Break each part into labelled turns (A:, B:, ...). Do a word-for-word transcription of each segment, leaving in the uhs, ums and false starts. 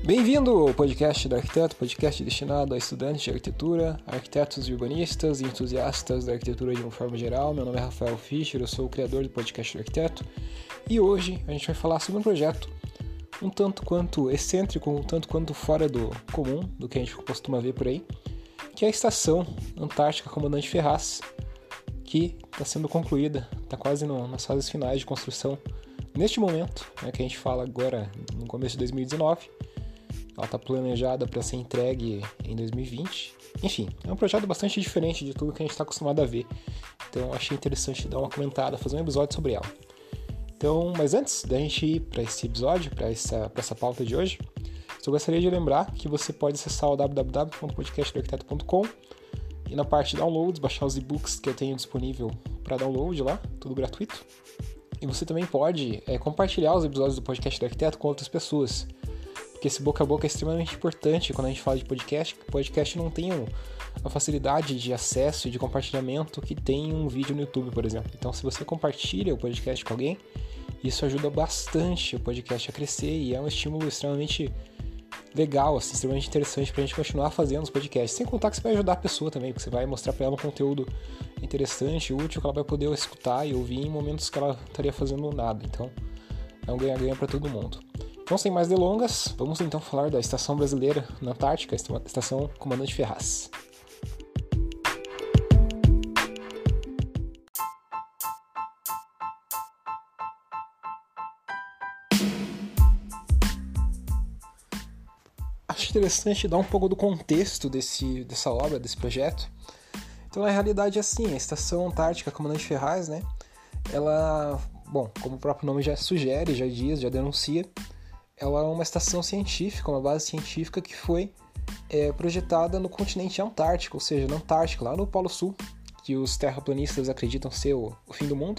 A: Bem-vindo ao podcast do Arquiteto, podcast destinado a estudantes de arquitetura, arquitetos e urbanistas e entusiastas da arquitetura de uma forma geral. Meu nome é Rafael Fischer, eu sou o criador do podcast do Arquiteto e hoje a gente vai falar sobre um projeto um tanto quanto excêntrico, um tanto quanto fora do comum, do que a gente costuma ver por aí, que é a Estação Antártica Comandante Ferraz, que está sendo concluída, está quase no, nas fases finais de construção. Neste momento, né, que a gente fala agora no começo de dois mil e dezenove, ela está planejada para ser entregue em dois mil e vinte. Enfim, é um projeto bastante diferente de tudo que a gente está acostumado a ver. Então eu achei interessante dar uma comentada, fazer um episódio sobre ela. Então, mas antes da gente ir para esse episódio, para essa, para essa pauta de hoje, eu gostaria de lembrar que você pode acessar o w w w ponto podcast do arquiteto ponto com e na parte de downloads, baixar os e-books que eu tenho disponível para download lá, tudo gratuito. E você também pode é, compartilhar os episódios do podcast do Arquiteto com outras pessoas. Porque esse boca a boca é extremamente importante quando a gente fala de podcast. O podcast não tem a facilidade de acesso e de compartilhamento que tem um vídeo no YouTube, por exemplo. Então, se você compartilha o podcast com alguém, isso ajuda bastante o podcast a crescer e é um estímulo extremamente legal, assim, extremamente interessante pra gente continuar fazendo os podcasts. Sem contar que você vai ajudar a pessoa também, porque você vai mostrar pra ela um conteúdo interessante, útil, que ela vai poder escutar e ouvir em momentos que ela estaria fazendo nada. Então, é um ganha-ganha pra todo mundo. Então, sem mais delongas, vamos então falar da Estação Brasileira na Antártica, a Estação Comandante Ferraz. Acho interessante dar um pouco do contexto desse, dessa obra, desse projeto. Então, na realidade, é assim, a Estação Antártica Comandante Ferraz, né, ela, bom, como o próprio nome já sugere, já diz, já denuncia, ela é uma estação científica, uma base científica que foi é, projetada no continente antártico, ou seja, na Antártica, lá no Polo Sul, que os terraplanistas acreditam ser o, o fim do mundo.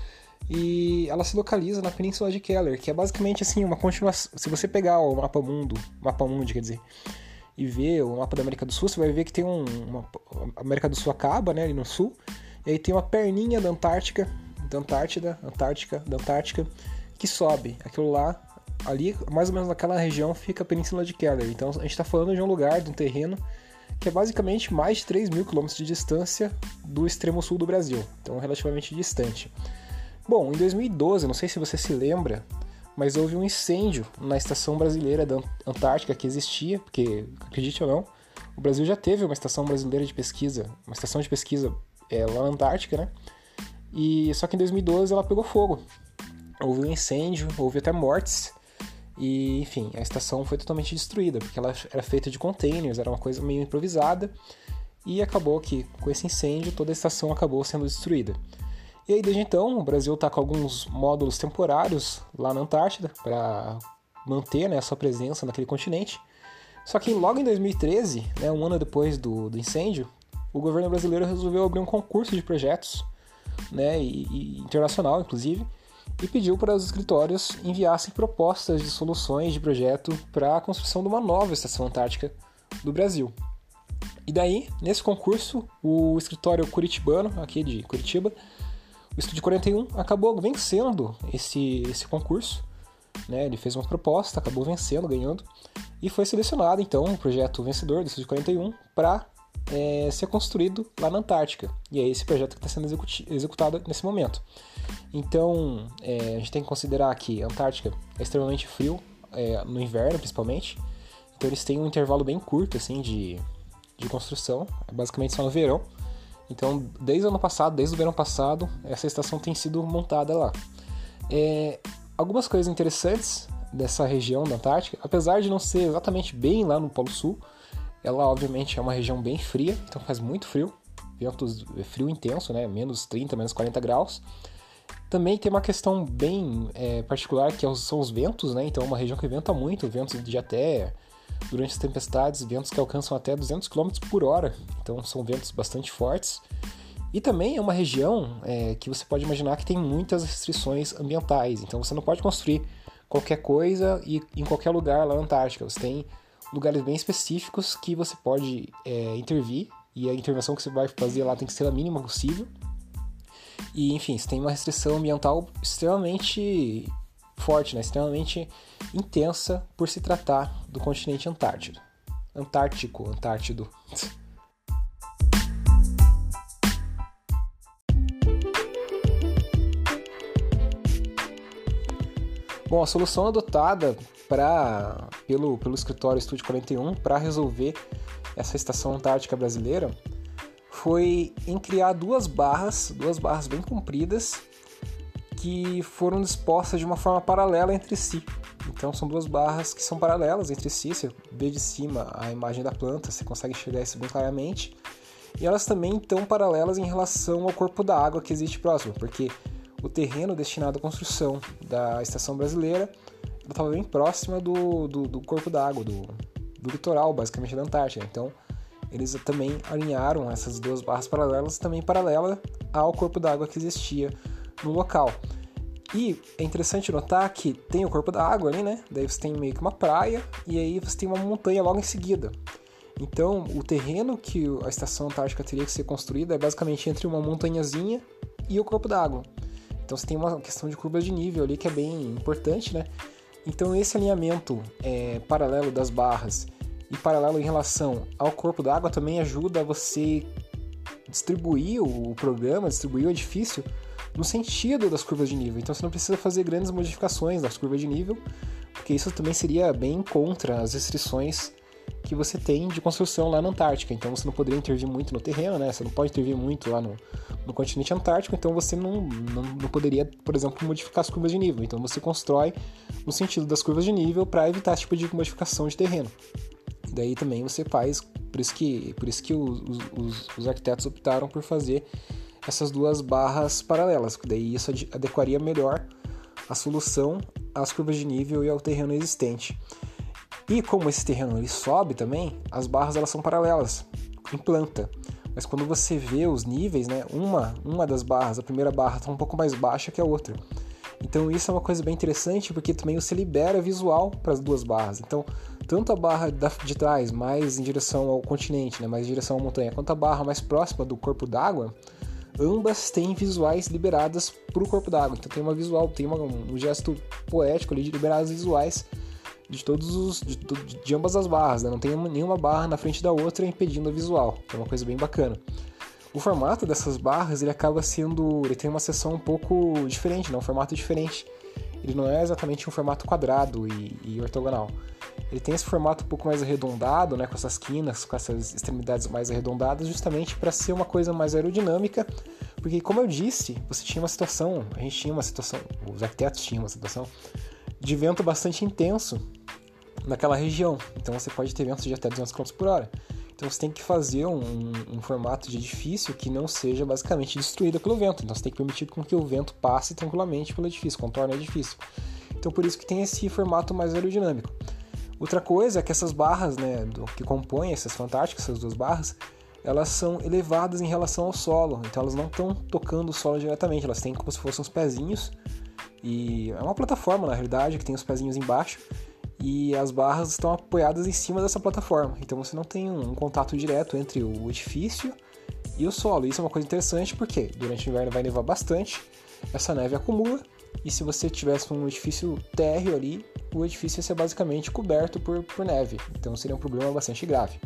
A: E ela se localiza na Península de Keller, que é basicamente assim, uma continuação. Se você pegar o mapa mundo, mapa mundi, quer dizer, e ver o mapa da América do Sul, você vai ver que tem um, uma, a América do Sul acaba, né, ali no sul, e aí tem uma perninha da Antártica, da Antártida, Antártica, da Antártica, que sobe. Aquilo lá, ali, mais ou menos naquela região, fica a Península de Keller. Então a gente está falando de um lugar, de um terreno, que é basicamente mais de três mil quilômetros de distância do extremo sul do Brasil. Então relativamente distante. Bom, em dois mil e doze, não sei se você se lembra, mas houve um incêndio na Estação Brasileira da Antártica que existia, porque, acredite ou não, o Brasil já teve uma estação brasileira de pesquisa, uma estação de pesquisa é, lá na Antártica, né? E só que em dois mil e doze ela pegou fogo. Houve um incêndio, houve até mortes, e enfim, a estação foi totalmente destruída, porque ela era feita de containers, era uma coisa meio improvisada, e acabou que com esse incêndio toda a estação acabou sendo destruída. E aí, desde então, o Brasil está com alguns módulos temporários lá na Antártida para manter, né, a sua presença naquele continente. Só que logo em dois mil e treze, né, um ano depois do, do incêndio, o governo brasileiro resolveu abrir um concurso de projetos, né, e, e internacional, inclusive, e pediu para os escritórios enviassem propostas de soluções de projeto para a construção de uma nova estação antártica do Brasil. E daí, nesse concurso, o escritório curitibano, aqui de Curitiba, o Estúdio quarenta e um acabou vencendo esse, esse concurso, né? Ele fez uma proposta, acabou vencendo, ganhando, e foi selecionado, então, o projeto vencedor do Estúdio quarenta e um para é, ser construído lá na Antártica. E é esse projeto que está sendo executi- executado nesse momento. Então, é, a gente tem que considerar que a Antártica é extremamente frio, é, no inverno principalmente, então eles têm um intervalo bem curto assim, de, de construção, basicamente só no verão. Então, desde o ano passado, desde o verão passado, essa estação tem sido montada lá. É, algumas coisas interessantes dessa região da Antártica, apesar de não ser exatamente bem lá no Polo Sul, ela obviamente é uma região bem fria, então faz muito frio, ventos, frio intenso, né? menos trinta, menos quarenta graus. Também tem uma questão bem é, particular, que são os ventos, né? Então é uma região que venta muito, ventos de até... Durante as tempestades, ventos que alcançam até duzentos quilômetros por hora, então são ventos bastante fortes. E também é uma região é, que você pode imaginar que tem muitas restrições ambientais, então você não pode construir qualquer coisa e em qualquer lugar lá na Antártica. Você tem lugares bem específicos que você pode é, intervir, e a intervenção que você vai fazer lá tem que ser a mínima possível. E enfim, você tem uma restrição ambiental extremamente forte, né? Extremamente intensa por se tratar do continente Antártido. Antártico, Antártido. Bom, a solução adotada pra, pelo, pelo escritório Estúdio quarenta e um para resolver essa estação antártica brasileira foi em criar duas barras, duas barras bem compridas, que foram dispostas de uma forma paralela entre si. Então são duas barras que são paralelas entre si, você vê de cima a imagem da planta, você consegue enxergar isso bem claramente. E elas também estão paralelas em relação ao corpo da água que existe próximo, porque o terreno destinado à construção da estação brasileira estava bem próxima do, do, do corpo da água, do, do litoral, basicamente da Antártida. Então eles também alinharam essas duas barras paralelas, também paralela ao corpo da água que existia no local. E é interessante notar que tem o corpo da água ali, né? Daí você tem meio que uma praia e aí você tem uma montanha logo em seguida. Então, o terreno que a estação antártica teria que ser construída é basicamente entre uma montanhazinha e o corpo da água. Então, você tem uma questão de curva de nível ali que é bem importante, né? Então, esse alinhamento é, paralelo das barras e paralelo em relação ao corpo da água também ajuda a você distribuir o programa, distribuir o edifício no sentido das curvas de nível. Então você não precisa fazer grandes modificações das curvas de nível, porque isso também seria bem contra as restrições que você tem de construção lá na Antártica. Então você não poderia intervir muito no terreno, né? Você não pode intervir muito lá no, no continente antártico, então você não, não, não poderia, por exemplo, modificar as curvas de nível. Então você constrói no sentido das curvas de nível para evitar esse tipo de modificação de terreno. E daí também você faz, por isso que, por isso que os, os, os arquitetos optaram por fazer essas duas barras paralelas, que daí isso adequaria melhor a solução às curvas de nível e ao terreno existente. E como esse terreno ele sobe também, as barras elas são paralelas, em planta. Mas quando você vê os níveis, né, uma, uma das barras, a primeira barra está um pouco mais baixa que a outra. Então isso é uma coisa bem interessante, porque também você libera visual para as duas barras. Então, tanto a barra de trás, mais em direção ao continente, né, mais em direção à montanha, quanto a barra mais próxima do corpo d'água, ambas têm visuais liberadas para o corpo d'água. Então tem uma visual, tem uma, um gesto poético ali de liberar as visuais de todos os de, de, de ambas as barras, né? Não tem uma, nenhuma barra na frente da outra impedindo a visual, que é uma coisa bem bacana. O formato dessas barras ele acaba sendo, ele tem uma seção um pouco diferente, né? Um formato diferente. Ele não é exatamente um formato quadrado e, e ortogonal. Ele tem esse formato um pouco mais arredondado, né, com essas quinas, com essas extremidades mais arredondadas, justamente para ser uma coisa mais aerodinâmica, porque, como eu disse, você tinha uma situação, a gente tinha uma situação, os arquitetos tinham uma situação de vento bastante intenso naquela região. Então você pode ter ventos de até duzentos quilômetros por hora. Então você tem que fazer um, um formato de edifício que não seja basicamente destruído pelo vento. Então você tem que permitir com que o vento passe tranquilamente pelo edifício, contorne o edifício. Então por isso que tem esse formato mais aerodinâmico. Outra coisa é que essas barras, né, do, que compõem essas fantásticas, essas duas barras, elas são elevadas em relação ao solo. Então elas não estão tocando o solo diretamente, elas têm como se fossem uns pezinhos. E é uma plataforma, na realidade, que tem os pezinhos embaixo. E as barras estão apoiadas em cima dessa plataforma. Então você não tem um contato direto entre o edifício e o solo. Isso é uma coisa interessante porque durante o inverno vai nevar bastante, essa neve acumula, e se você tivesse um edifício térreo ali, o edifício ia ser basicamente coberto por, por neve. Então seria um problema bastante grave.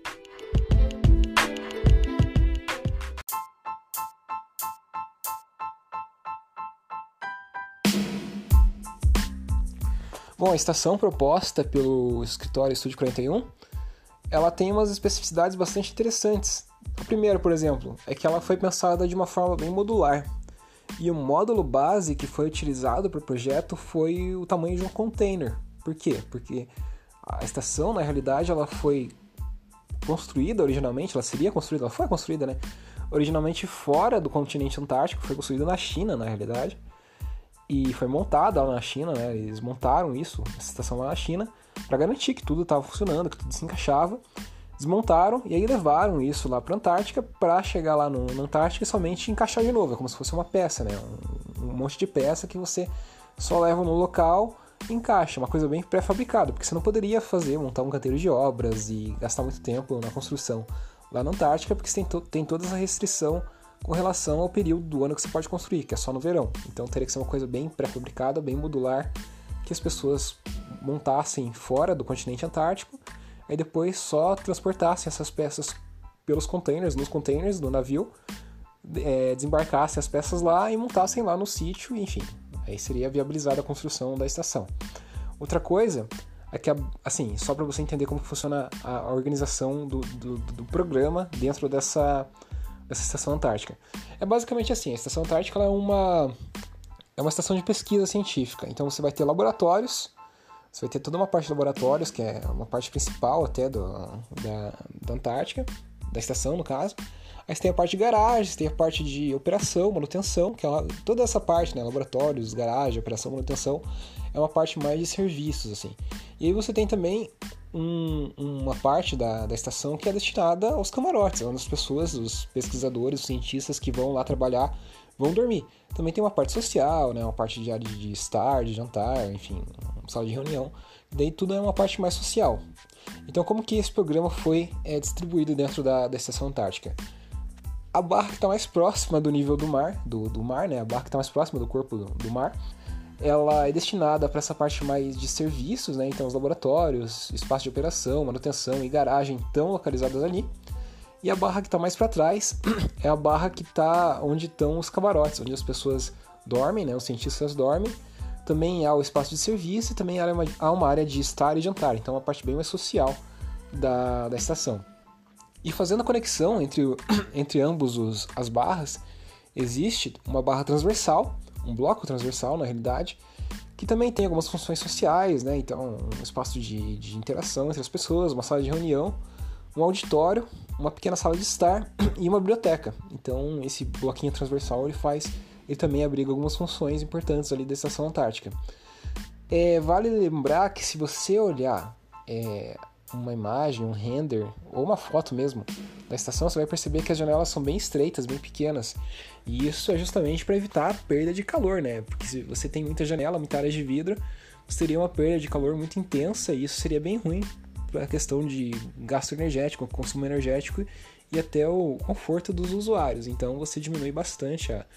A: Bom, a estação proposta pelo escritório Estúdio quarenta e um, ela tem umas especificidades bastante interessantes. A primeira, por exemplo, é que ela foi pensada de uma forma bem modular. E o módulo base que foi utilizado para o projeto foi o tamanho de um container. Por quê? Porque a estação, na realidade, ela foi construída originalmente, ela seria construída, ela foi construída, né? Originalmente fora do continente antártico, foi construída na China, na realidade. E foi montada lá na China, né? Eles montaram isso, essa estação lá na China, para garantir que tudo estava funcionando, que tudo se encaixava. Desmontaram e aí levaram isso lá para a Antártica para chegar lá no, na Antártica e somente encaixar de novo. É como se fosse uma peça, né? Um, um monte de peça que você só leva no local e encaixa. Uma coisa bem pré-fabricada, porque você não poderia fazer, montar um canteiro de obras e gastar muito tempo na construção lá na Antártica, porque você tem, to- tem toda essa restrição com relação ao período do ano que você pode construir, que é só no verão. Então teria que ser uma coisa bem pré-fabricada, bem modular, que as pessoas montassem fora do continente antártico, aí depois só transportassem essas peças pelos containers, nos containers do navio, é, desembarcassem as peças lá e montassem lá no sítio, enfim, aí seria viabilizada a construção da estação. Outra coisa é que, assim, só para você entender como funciona a organização do, do, do programa dentro dessa, dessa estação antártica. É basicamente assim, a estação antártica ela é uma é uma estação de pesquisa científica, então você vai ter laboratórios, você vai ter toda uma parte de laboratórios, que é uma parte principal até do, da, da Antártica, da estação no caso. Aí você tem a parte de garagens, tem a parte de operação, manutenção, que é uma, toda essa parte, né, laboratórios, garagem, operação, manutenção, é uma parte mais de serviços, assim. E aí você tem também um, uma parte da, da estação que é destinada aos camarotes, onde as pessoas, os pesquisadores, os cientistas que vão lá trabalhar, vão dormir. Também tem uma parte social, né, uma parte de área de estar, de jantar, enfim, uma sala de reunião. E daí tudo é uma parte mais social. Então como que esse programa foi é, distribuído dentro da, da estação antártica? A barra que está mais próxima do nível do mar, do, do mar, né, a barra que está mais próxima do corpo do, do mar, ela é destinada para essa parte mais de serviços, né, então os laboratórios, espaço de operação, manutenção e garagem estão localizadas ali. E a barra que está mais para trás é a barra que está onde estão os camarotes, onde as pessoas dormem, né, os cientistas dormem. Também há o espaço de serviço e também há uma área de estar e jantar, então é uma parte bem mais social da, da estação. E fazendo a conexão entre, entre ambos os, as barras, existe uma barra transversal, um bloco transversal na realidade, que também tem algumas funções sociais, né? Então um espaço de, de interação entre as pessoas, uma sala de reunião, um auditório, uma pequena sala de estar e uma biblioteca. Então esse bloquinho transversal ele faz, ele também abriga algumas funções importantes ali da estação antártica. É, vale lembrar que se você olhar é, uma imagem, um render ou uma foto mesmo da estação, você vai perceber que as janelas são bem estreitas, bem pequenas. E isso é justamente para evitar a perda de calor, né? Porque se você tem muita janela, muita área de vidro, você teria uma perda de calor muito intensa e isso seria bem ruim para a questão de gasto energético, consumo energético e até o conforto dos usuários. Então você diminui bastante a,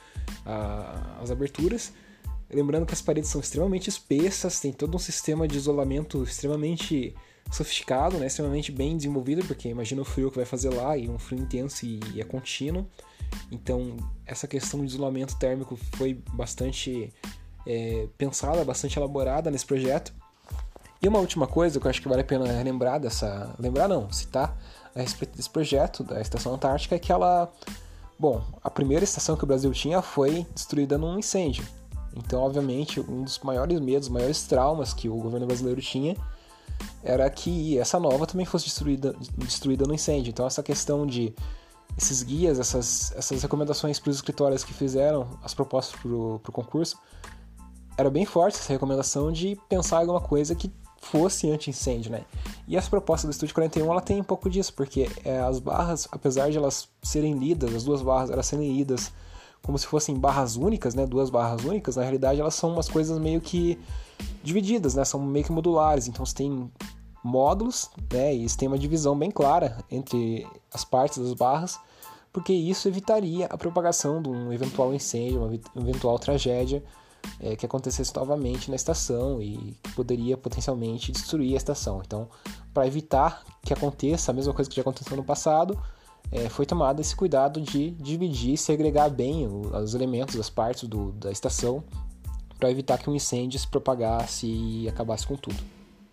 A: a, as aberturas. Lembrando que as paredes são extremamente espessas, tem todo um sistema de isolamento extremamente sofisticado, né? Extremamente bem desenvolvido, porque imagina o frio que vai fazer lá, e um frio intenso e, e é contínuo. Então essa questão de isolamento térmico foi bastante é, pensada, bastante elaborada nesse projeto. E uma última coisa que eu acho que vale a pena lembrar dessa... Lembrar não, citar a respeito desse projeto da Estação Antártica é que ela... Bom, a primeira estação que o Brasil tinha foi destruída num incêndio. Então, obviamente, um dos maiores medos, maiores traumas que o governo brasileiro tinha era que essa nova também fosse destruída, destruída no incêndio. Então, essa questão de... Esses guias, essas, essas recomendações para os escritórios que fizeram as propostas para o concurso, era bem forte essa recomendação de pensar em alguma coisa que fosse anti-incêndio, né? E essa proposta do Estúdio quarenta e um, ela tem um pouco disso, porque é, as barras, apesar de elas serem lidas, as duas barras, elas serem lidas como se fossem barras únicas, né? Duas barras únicas, na realidade elas são umas coisas meio que divididas, né? São meio que modulares, então você tem módulos, né? E você tem uma divisão bem clara entre as partes das barras, porque isso evitaria a propagação de um eventual incêndio, uma eventual tragédia É, que acontecesse novamente na estação e que poderia potencialmente destruir a estação. Então, para evitar que aconteça a mesma coisa que já aconteceu no passado, é, foi tomado esse cuidado de dividir e segregar bem o, os elementos, as partes do, da estação, para evitar que um incêndio se propagasse e acabasse com tudo.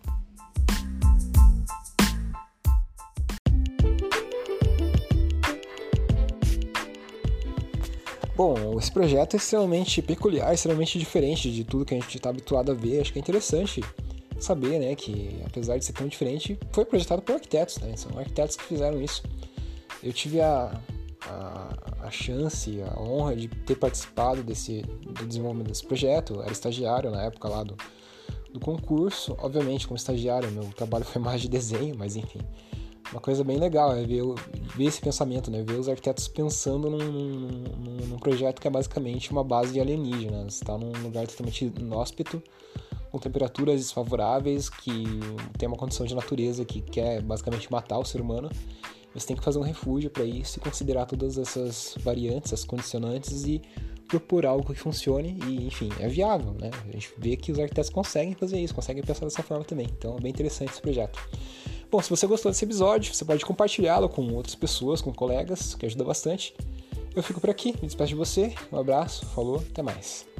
A: Bom, esse projeto é extremamente peculiar, extremamente diferente de tudo que a gente está habituado a ver. Acho que é interessante saber, né, que apesar de ser tão diferente, foi projetado por arquitetos, né? São arquitetos que fizeram isso. Eu tive a, a, a chance, a honra de ter participado desse, do desenvolvimento desse projeto. Eu era estagiário na época lá do, do concurso. Obviamente, como estagiário, meu trabalho foi mais de desenho, mas enfim... Uma coisa bem legal é ver, ver esse pensamento, né? Ver os arquitetos pensando num, num, num projeto que é basicamente uma base de alienígena. Você está num lugar totalmente inóspito, com temperaturas desfavoráveis, que tem uma condição de natureza que quer basicamente matar o ser humano. você tem que fazer um refúgio para isso e considerar todas essas variantes, as condicionantes e propor algo que funcione e, enfim, é viável, né? A gente vê que os arquitetos conseguem fazer isso, conseguem pensar dessa forma também. Então é bem interessante esse projeto. Bom, se você gostou desse episódio, você pode compartilhá-lo com outras pessoas, com colegas, que ajuda bastante. Eu fico por aqui, me despeço de você, um abraço, falou, até mais.